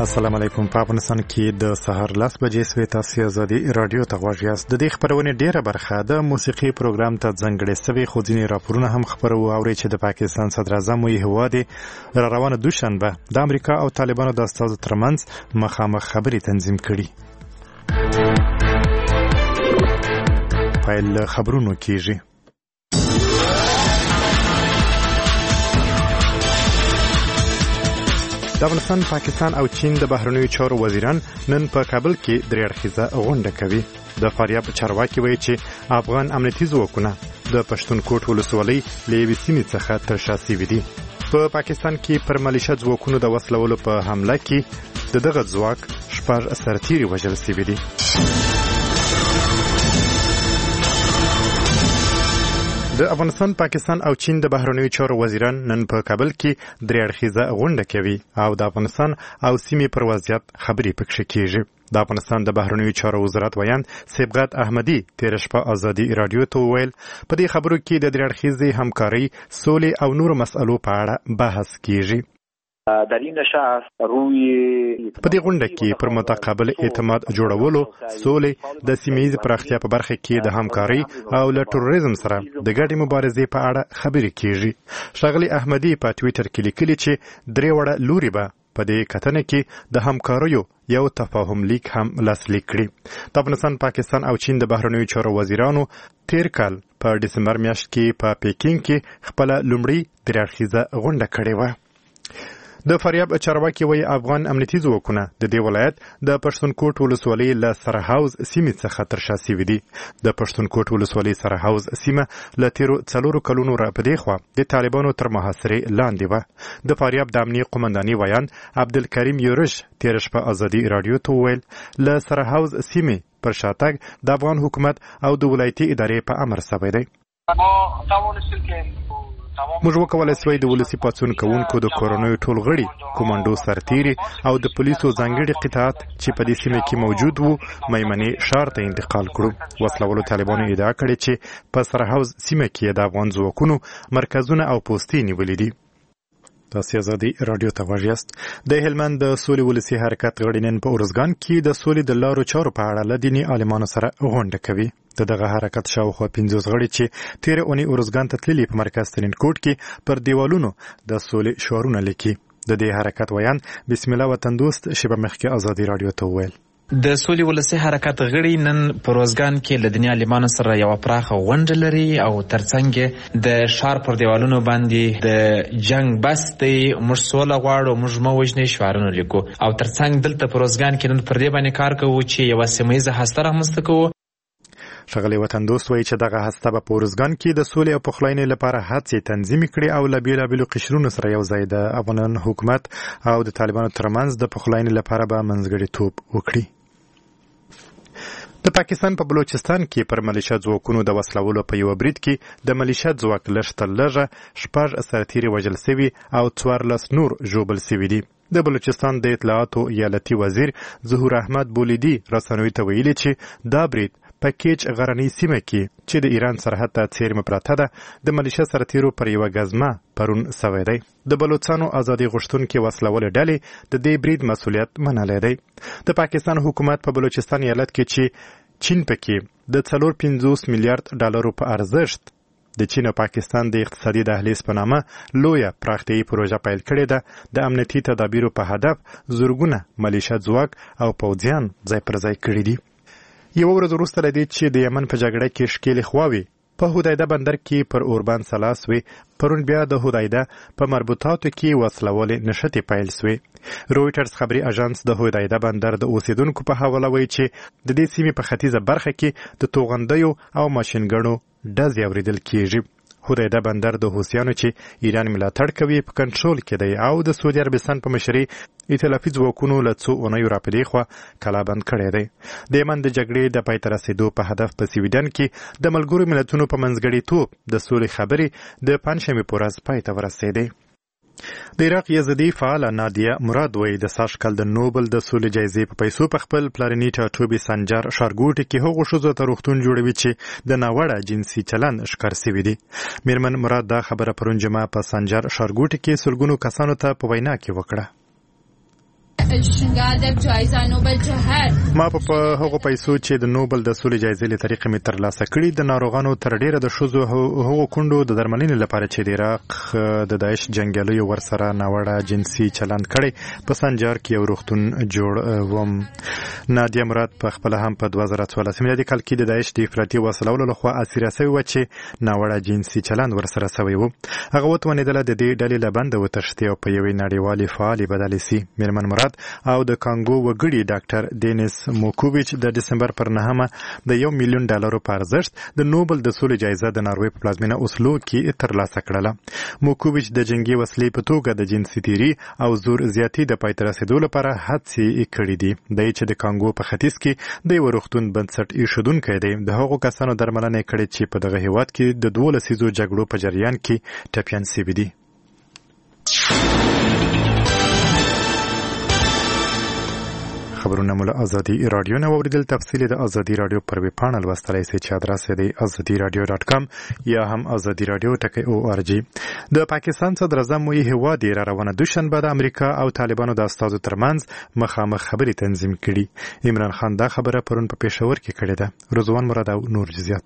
السلام علیکم. په افغانستان کې د سهار 10 بجې سوي تاسو ازادي رادیو ته غواړئ. د دې خبرونه ډیره برخه د موسیقي پروګرام ته ځانګړې سوي خو ځینې راپورونه هم خبرو اوري چې د پاکستان صدر اعظم وی هواد را روانه دوشنبه د امریکا او طالبانو د استازو ترمنځ مخامخ خبري تنظیم کړي. فایل خبرونو کیږي. د افغانستان، پاکستان او چین د بهرنیو چارو وزیران نن په کابل کې درې اړخیزه غونډه کوي. د فاریاب چارواکي وایي چې افغان امنیتي ځواکونه د پښتونخوا ولسوالۍ له یوې سیمې څخه تر شا سوي دي. په پاکستان کې پر ملیشه ځواکونو د وسلولو په حمله کې د دغه ځواک 6 سرتیري وژل سوي دي. د افغانستان، پاکستان او چین د بهرنیو چارو وزیران نن په کابل کې درې اړخیزه غونډه کوي او د افغانستان او سیمې پر وضعیت خبرې پکښې کیږي. د افغانستان د بهرنیو چارو وزارت ویان سبغت احمدي تیر شپه ازادي رادیو ته وویل په دې خبرو کې د درې اړخیزې همکارۍ، سولې او نورو مسئلو په اړه بحث کیږي. در این نشست روی په دې غونډه کې پر متقابل اعتماد جوړولو، سولې، د سیمه‌ییز پراختیا په برخه کې د همکارۍ او له تروریزم سره د ګډې مبارزې په اړه خبرې کیږي. ښاغلي احمدي په ټویټر کې لیکلي چې درې وړه لوري به په دې کتنه کې د همکاریو یو تفاهم لیک هم لاسلیک کړي. د افغانستان، پاکستان او چین د بهرنیو چارو وزیرانو تیر کال په دسمبر میاشت کې په پیکینګ کې خپل لومړی درې اړخیزه غونډه کړې و. د فاریاب چارواکي وایي افغان امنیتي ځواکونه د دې ولایت د پښتونخوا ولسوالۍ له سرحوز سیمې څخه تر شا سوي دي. د پښتونخوا ولسوالۍ سرحوز سیمه له تیرو 4 کلونو راپدې خوا د طالبانو تر محاصرې لاندې وه. د فاریاب د امنیه قومنداني ویان عبدالکریم یورش تیر شپه ازادي رادیو ته وویل له سرحوز سیمې پر شاتګ د افغان حکومت او د ولایتي ادارې په امر سوی دی. موږ وکولای سوای د ولسی پاتون کوونکو د کورونوي ټول غړي، کومانډو سرتیري او د پولیسو ځانګړي قطاعت چې په دې سیمه کې موجود وو میمنې ښار ته انتقال کړو. وسلوالو طالبانو ادعا کړې چې په سرحوز سیمه کې د افغان ځواکونو مرکزونه او پوستې نیولې دي. تاسو ازادي رادیو ته غواړئ. د هلمند د سولې ولسی حرکت غړي نن په اورزګان کې د سولې د لارو چارو په اړه له دیني عالمانو سره غونډه کوي. دغه حرکت شاوخوا 50 غړي چې تیر اونۍ اورزګان ته تللي په مرکز ترینکوټ کې پر دیوالونو د سولې شعارونه لیکي. د دې حرکت ویان بسم الله وطن دوست شیبه مخکې ازادي رادیو ته وویل د سولې ولسی حرکت غړي نن په روزګان کې له دنیا عالمانو سره یو پراخه غونډه لري او ترڅنګ د شار پر دیوالونو باندې د جنگ بس دی، موږ سوله غواړو، موږ مو وژنې شعارونه لیکو او ترڅنګ دلته په روزګان کې نن پر دې باندې کار کوو چې یو سیمه‌ییزه هسته رامنځته کوو. ښاغلی وطن دوست وایي چې دغه هسته به په اورزګان کې د سولې او پخلاینې لپاره هڅې تنظیم کړي او له بېلابېلو قشرونو سره یو ځای د افغان حکومت او د طالبانو ترمنځ د پخلاینې لپاره به منځګړیتوب وکړي. د پاکستان په بلوچستان کې پر ملیشه ځواکونو د وسلولو په یو برید کې د ملیشه ځواک لږ تر لږه 6 سرتیري وژل سوي او 14 نور ژوبل سوي دي. د بلوچستان د اطلاعاتو ایالتي وزیر ظهور احمد بولیدي رسنیو ته ویلي چې دا برید په کیچ غرنۍ سیمه کې چې د ایران سرحد ته څیرمه پراته ده د ملیشه سرتیرو پر یوه ګزمه پرون سوی دی. د بلوچستانو ازادي غوښتونکي وسلولې ډلې د دې برید مسؤلیت منلی دی. د پاکستان حکومت په بلوچستان ایالت کې چې چین پکې د 450 میلیارډ ډالرو په ارزښت د چین او پاکستان د اقتصادي دهلیز په نامه لویه پراختیایي پروژه پیل کړې ده. د امنیتي تدابیرو په هدف زرګونه ملیشه ځواک او پوځیان ځای پر ځای کړي دي. یو ورځ وروسته له دې چې د یمن په جګړه کې ښکېلې خواوې په هدایده بندر کې پر اوربان سلاس وي، پرون بیا د هدایده په مربوطاتو کې وسلولې نښتې پیل سوې. رویټرز خبري اژانس د هدایده بندر د اوسیدونکو په حواله وایي چې د دې سیمې په ختیځه برخه کې د توغندیو او ماشینګڼو ډزې اورېدل کېږي. هدایده بندر د حوثیانو چې ایران ملاتړ کوي په کنټرول کې دی او د سعودي عربستان په مشرۍ ائتلافي ځواکونو له څو اونیو راپدې خوا کلابند کړی دی. د یمن د جګړې د پای ته رسېدو په هدف په سویډن کې د ملګرو ملتونو په منځګړیتوب د سولې خبرې د پنجشنبې په ورځ پای ته ورسېدې. د عراق یزدي فعاله نادیه مراد وایي د سږ کال د نوبل د سولې جایزې په پیسو په خپل پلارني ټاټوبي سنجر ښارګوټي کې هغو ښځو ته روغتون جوړوي چې د ناوړه جنسي چلند ښکار سوي دي. میرمن مراد دا خبره پرون جمعه په سنجر ښارګوټي کې سلګونو کسانو ته په وینا کې وکړه. الشنگادب جایزه نوبل جهاد ما په هغو پیسو چې د نوبل د سولې جایزې له طریقې مې ترلاسه کړي د ناروغانو تر ډیره د ښځو هغو کونډو د درملنې لپاره چې د عراق د داعش جنګیالیو ورسره ناوړه جنسي چلند کړی په سنجار کې یو روغتون جوړ وم. نادیه مراد په خپل هم په 2014 میلادي کال کې د داعش د افراطي وسلو لخوا اسیره شوی و چې ناوړه جنسي چلند ورسره شوی و. هغه وتوانېدله د دې ډلې له بنده وتښتي او په یوې نړیوالې فعالې بدلې سي. میرمن مراد او د کانګو وګړي ډاکټر دینیس موکوویچ د دسمبر پر 9 د $1 ملیون په ارزښت د نوبل د سولې جایزه د ناروې په پلازمینه اوسلو کې ترلاسه کړله. موکوویچ د جنگي وسلې په توګه د جنسي تیري او زور زیاتي د پای ته رسیدو لپاره هڅې کړې دي. دی چې د کانګو په ختیځ کې د یو روغتون بنسټ ایښودونکی دی د هغو کسانو درملنه کړې چې په دغه هیواد کې د 12 لسیزو جګړو په جریان کې ټپیان شوي دي. خبرونه مو له ازادي رادیو نه واوریدل. تفصیل د ازادي رادیو پر ویب پاڼه لوستلای شئ چې ادرس یې دی azadiiradio.com یا هم azadiradio.org. د پاکستان صدر اعظم وی هیواد را روانه دوشنبه د امریکا او طالبانو د استازو ترمنځ مخامخ خبرې تنظیم کړي. عمران خان دا خبره پرون په پېښور کې کړې ده. رضوان مراد او نور جزئیات.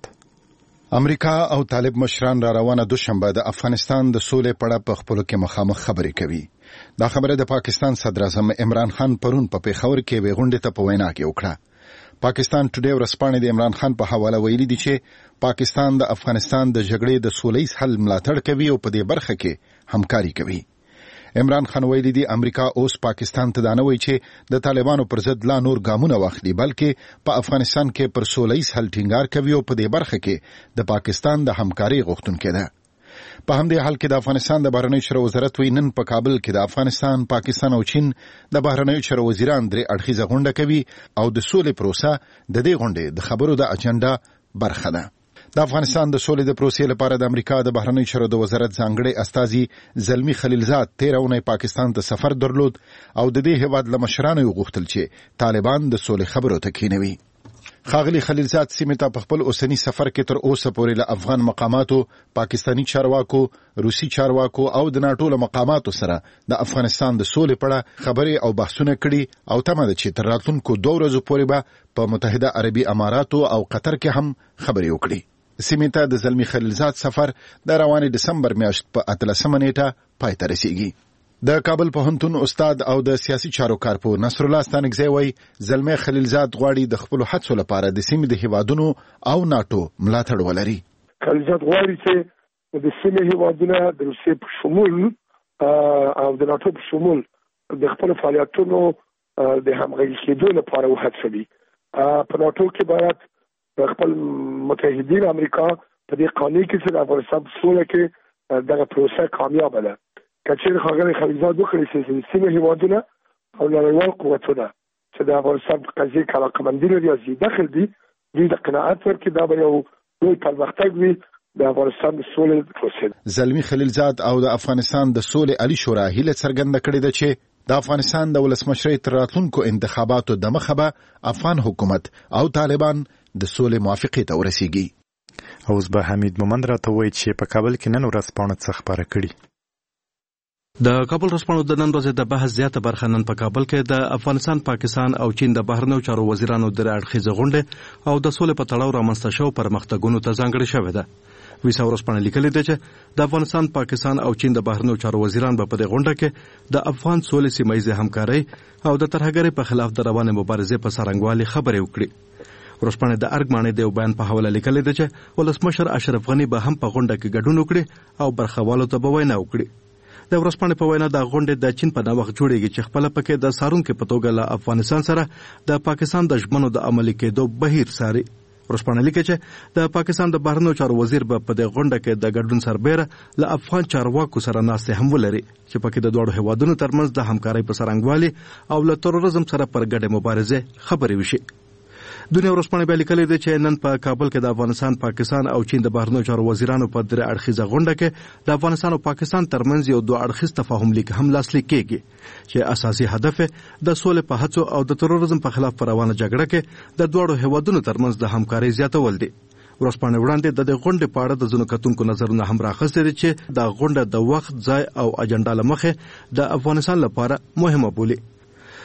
امریکا او طالب مشران را روانه دوشنبه د افغانستان د سولې په اړه په خپلو کې مخامخ خبرې کوي. دا خبره د پاکستان صدر اعظم عمران خان پرون په پېښور کې وی غونډې ته په وینا کې وکړه. پاکستان ټوډے ورسپانې د عمران خان په حواله ویلي دي چې پاکستان د افغانستان د جګړې د سولهییز حل ملاتړ کوي او په دې برخه کې همکاري کوي. عمران خان ویلي دي امریکا اوس پاکستان ته دا نه وایي چې د طالبانو پر ضد لا نور ګامونه واخلي بلکې په افغانستان کې پر سولهییز حل ټینګار کوي او په دې برخه کې د پاکستان د همکاري غوښتونکې ده. په همدې حال کې د افغانستان د بهرنیو چارو وزارت وی نن په کابل کې د افغانستان، پاکستان او چین د بهرنیو چارو وزیران درې اړخیزه غونډه کوي او د سولې پروسه د دې غونډې د خبرو د اجنډا برخه ده. د افغانستان د سولې د پروسې لپاره د امریکا د بهرنیو چارو د وزارت ځانګړی استازي زلمی خلیلزاد 13 اونۍ پاکستان ته سفر درلود او د دې هیواد له مشرانو غوښتل چې طالبان د سولې خبرو ته کېنوي. خاغلی خلیلزاد سیمه ته په خپل اوسنی سفر کې تر اوسه پورې له افغان مقاماتو، پاکستانی چارواکو، روسي چارواکو او د ناټو له مقاماتو سره د افغانستان د سولې په اړه خبرې او بحثونه کړي او تمه ده چې تر راتلونکو 2 ورځو پورې به په متحده عربي اماراتو او قطر کې هم خبرې وکړي. سیمه ته د زلمی خلیلزاد سفر د روانې دسمبر میاشت په 13 نیټه پای ته رسیږي. د کابل پوهنتون استاد او د سیاسي چارو کارپور نصر الله ستانکزی وایي زلمی خلیلزاد غواړي د خپل هڅو لپاره د سیمې د هیوادونو او ناټو ملاتړ ولري. خلیلزاد غواړي چې د سیمې هیوادونه د روسیې په شمول او د ناټو په شمول د خپل فعالیتونو د همغږي کېدو لپاره وهڅوي. په ناټو کې باید خپل متحدین امریکا په دې قانون کې چې د افغانستان په سوله کې دغه پروسه کامیاب ده. کچېر خاغلی خلیلزاد وکړي چې سیمه هیوادونه او نړیوال قوتونه چې د افغانستان په قضیه کې علاقمندي لري او داخل دي دوی د قناعت ورکړي دا به یو لوی پرمختګ وي د افغانستان د سولې پروسې. زلمی خلیلزاد او د افغانستان د سولې عالی شورا هیله څرګنده کړې ده چې د افغانستان د ولسمشرۍ تر راتلونکو انتخاباتو د مخه به افغان حکومت او طالبان د سولې موافقې ته ورسیږي. اوس به حمید مومند راته وایي چې په کابل کې نن ورځ پاڼه څه خبره کړي. د کابل رسپانو د نن ورځې د بحث زیاته برخه نن په کابل کې د افغانستان، پاکستان او چین د بهرنیو چارو وزیرانو د اړخیزه غونډې او د سولې په تړاو رامنځته شو پرمختګونو ته ځانګړې شوې ده. ویسا ورسپانه لیکلي ده چې د افغانستان، پاکستان او چین د بهرنیو چارو وزیران په دې غونډه کې د افغان سولې سیمه‌ییزې همکارۍ او د ترهګرۍ په خلاف د روانې مبارزې په څرنګوالي خبرې وکړي. ورسپانه د ارګمانې د بیان په حواله لیکلي ده چې ولسمشر اشرف غنی به هم په غونډه کې ګډون وکړي او برخوالو ته به وینا وکړي. د ورسپانې په وینا د غونډې د چین په نوښت جوړیږي چې خپل پکې د سارونکو په توګه له افغانستان سره د پاکستان د ژمنو د عملي کېدو بهیر ساري. ورسپانې لیکي چې د پاکستان د بهرنیو چارو وزیر په دې غونډه کې د ګډون سربېره له افغان چارواکو سره ناستې هم ولري چې پکې د دوه هیوادونو ترمنځ د همکارۍ په څرنګوالي او له تروریزم سره پر ګډه مبارزه خبرې وشي. دنیا ورسپانې به لیکلي دي چې نن په کابل کې د افغانستان، پاکستان او چین د بهرنیو چارو وزیرانو په درې اړخیزه غونډه کې د افغانستان او پاکستان ترمنځ یو دوه اړخیز تفاهم لیک هم لاسلیک کېږي چې اساسي هدف د سولې په هڅو او د تروریزم په خلاف روانه جګړه کې د دوه هیوادونو ترمنځ د همکارۍ زیاتول دي. ورسپانې وړاندې د غونډې په اړه د ځینو کتونکو نظرونه هم راخستې دي چې د غونډه د وخت، ځای او اجنډا له مخې د افغانستان لپاره مهمه بولي.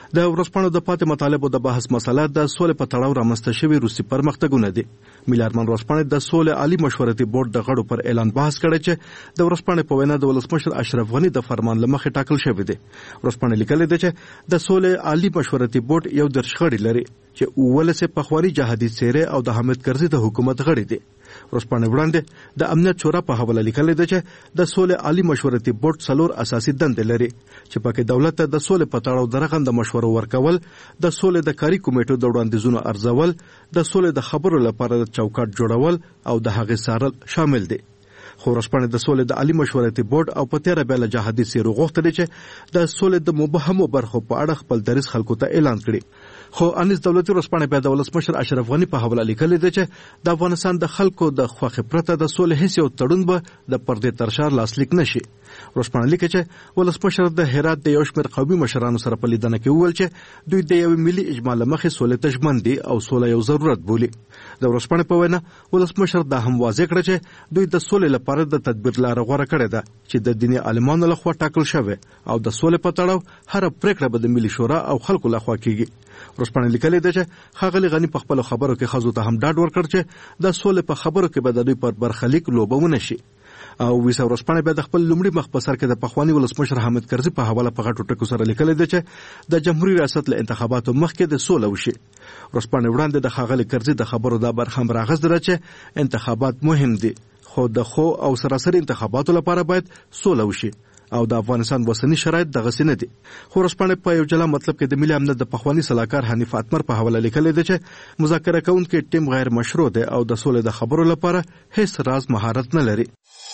د ورځپاڼو د پاتې مطالبو د بحث مسله د سولې په تړاو رامنځته شوي روسي پرمختګونه دي. میلارمن ورځپاڼې د سولې عالی مشورتي بورډ د غړو پر اعلان بحث کړی چې د ورځپاڼې په وینا د ولسمشر اشرف غني د فرمان له مخې ټاکل شوی دی. ورځپاڼې لیکلي ده چې د سولې عالی مشورتي بورډ یو درش غړي لري چې ولسه پخوانی جهادي څیره او د حامد کرزي د حکومت غړي دي. ورځپاڼې وړاندې د امنیت شورا په حواله لیکلي ده چې د سولې عالی مشورتي بورډ 4 اساسي دندې لري چې پکې دولت ته د سولې په تړاو درغند مشورو ورکول، د سولې د کاري کمیټو د وړاندیزونو ارزول، د سولې د خبرو لپاره د چوکاټ جوړول او د هغې څارل شامل دي. خو ورځپاڼې د سولې د عالی مشورتي بورډ او په تیره بیا له جهادي څیرو غوښتلې چې د سولې د مبهمو برخو په اړه خپل دریځ خلکو ته اعلان کړي. خو انیس دولتي ورځپاڼې بیا د ولسمشر اشرف غني په حواله لیکلي ده چې د افغانستان د خلکو د خوښې پرته د سولې هیڅ یو تړون به د پردې تر شا لاسلیک نشي. ورځپاڼه لیکي چې ولسمشر د هرات د یو شمېر قومي مشرانو سره په لیدنه کې وویل چې دوی د یو ملي اجماع له مخې سولې ته ژمن دي او سوله یو ضرورت بولي. د ورځپاڼې په وینا ولسمشر دا هم واضح کړ چې دوی د سولې لپاره د تدبیر لاره غوره کړې ده چې د دیني عالمانو لخوا ټاکل شوی او د سولې په تړاو هر پریکړه به د ملي شورا او خلکو لخوا کیږي. ورځپاڼه لیکلي ده چې ښاغلي غني په خپلو خبرو کې ښځو ته هم ډاډ ورکړ چې د سولې په خبرو کې به د دوی پر برخلیک لوبه ونه شي. او ویسا ورځپاڼه بیا د خپل لومړي مخ په سر کې د پخوانی ولسمشر حامد کرزي په حواله په غټو ټکو سره لیکلي ده چې د جمهوریت ریاست له انتخاباتو مخکې د سوله وشي. ورځپاڼه وړاندې د ښاغلي کرزي د خبرو دا برخه هم راغځدله چې انتخابات مهم دي، خو د خو او سراسري انتخاباتو لپاره باید سوله وشي او د افغانستان وسنی شرایط دغه نه دي. خو ورځپاڼه په یو جلا مطلب کې د ملي امنیت د پخوانی سلاکار حنیف اتمر په حواله لیکلي ده چې مذاکره کوونکي ټیم غیر مشروع دی او د سولې د خبرو لپاره هیڅ راز مهارت نه لري.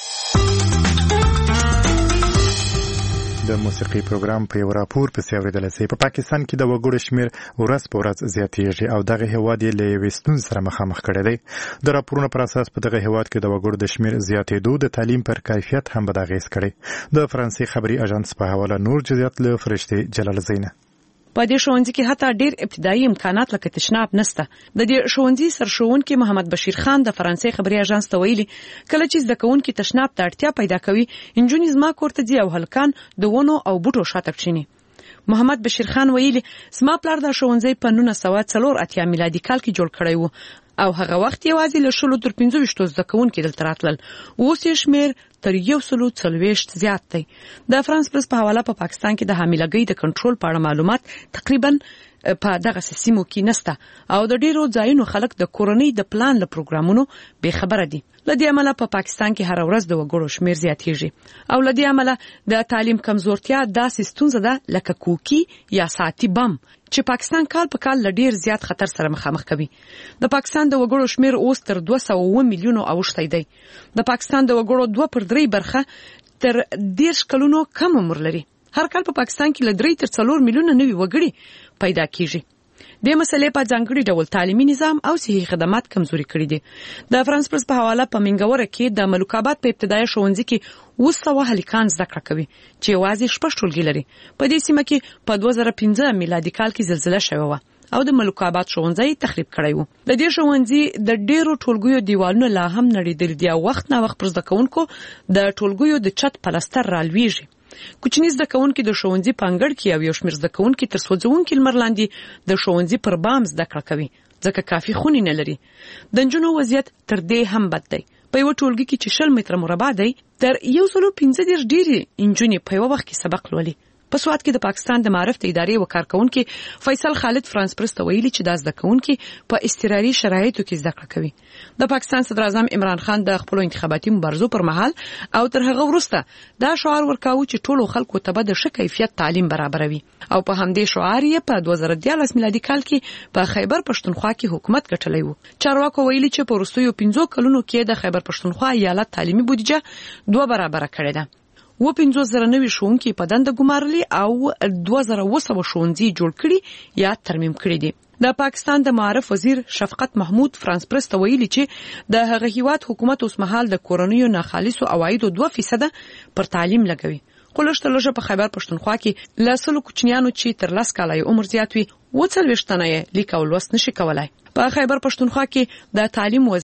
د موسیقي پروګرام په یو راپور پسې اورېدلی سئ. په پاکستان کې د وګړو شمېر ورځ په ورځ زیاتېږي او دغه هېواد یې له یوې ستونزې سره مخامخ کړی دی. د راپورونو پر اساس په دغه هېواد کې د وګړو د شمېر زیاتېدو د تعلیم پر کیفیت هم بد اغېز کړی. د فرانسې خبري اژانس په حواله نور جزئیات له فرشتې جلال زینه. په دې ښوونځي کې حتی ډېر ابتدایي امکانات لکه تشناب نشته. د دې ښوونځي سرښوونکي محمد بشیر خان د فرانسې خبري اژانس ته ویلي کله چې زده کوونکي تشناب ته اړتیا پیدا کوي انجونې زما کور ته ځي او هلکان د ونو او بوټو شاته کښیني. محمد بشیر خان ویلي زما پلار د ښوونځي په 1984 میلادي کال کې جوړ کړی و او هغه وخت یوازې له 10 تر 15 زده کوونکي دلته راتلل. اوس یې شمېر تر 140 زیات دی. د فرانس پرس په حواله په پاکستان کې د حاملګۍ د کنټرول په اړه معلومات تقریبا په دغه سیمو کې نشته او د ډیرو ځایونو خلک د کورنۍ د پلان له پروګرامونو بې خبره دي. لدې عمله په پاکستان کې هر ورځ د وګړو شمېر زیاتېږي او لدې عمله د تعلیم کمزورتیا داسې ستونزه ده لکه کوکی یا ساعتي بم چې پاکستان کال په کال ډیر زیات خطر سره مخامخ کوي. د پاکستان د وګړو شمېر اوس تر 200 میلیونو اوښتی دی. د پاکستان د وګړو 2/3 برخه تر 10 کلونو کم عمر لري. هر کال په پاکستان کې له 3 تر 4 میلیونه نوي وګړي پیدا کیږي. د مسلې په ځانګړي ډول تعلیمي نظام او صحي خدمات کمزوري کړي دي. د فرانس پرس په حواله په منګوره کې د ملوکاباد په ابتدایي ښوونځي کې 200 هلکان زده کړه کوي چې یوازې 6 ټولګي لري. په دې سیمه کې په 2015 میلادي کال کې زلزلہ شوې و او د ملوکاباد ښوونځي تخریب کړی و. د دې ښوونځي د ډیرو ټولګیو دیوالونه لا هم نړیدلي دي او وخت نه وخت پر زده کوونکو د ټولګیو د چت پلستر رالویږي. کوچني زده کوونکي د ښوونځي په انګړ کې او یو شمېر زده کوونکي تر سوځونکي لمر لاندې د ښوونځي پر بام زده کړه کوي ځکه کافي خونې نه لري. د نجونو وضعیت تر دې هم بد دی. په یو ټولګي کې چې 60 متره مربع دی تر 115 ډېرې نجونې په یو وخت کې سبق لولي. په سواد کې د پاکستان د معرفت ادارې وکارکونکي فیصل خالد فرانس پرس ته ویلي چې د زده کوونکي په اضطراري شرایطو کې زده کړه کوي. د پاکستان صدر اعظم عمران خان د خپل انتخاباتي مبارزو پر مهال او تر هغه وروسته دا شعار ورکاوه چې ټولو خلکو ته به د ښه کیفیت تعلیم برابروي او په همدې شعار یې په 2013 میلادي کال کې په خیبر پښتونخوا کې حکومت ګټلی و. چارواکو ویلي چې په وروستیو 15 کلونو کې د خیبر پښتونخوا ایالت تعلیمي بودیجه 2 برابره کړې ده. 50,000 نوي ښوونکي په دنده ګمارلي او 2200 ښوونځي جوړ کړي یا ترمیم کړي دي. د پاکستان د معرف وزیر شفقت محمود فرانس پرس ته ویلي چې د هغه هیواد حکومت اوس مهال د کورنیو ناخالصو عوایدو 2% پر تعلیم لګوي. خو لږ په خیبر پښتونخوا کې لاسلو کوچنیانو چې تر 10 کاله عمر زیات وي 40 تنه لیک او لوست نشي کولای. په خیبر پښتونخوا کې د تعلیم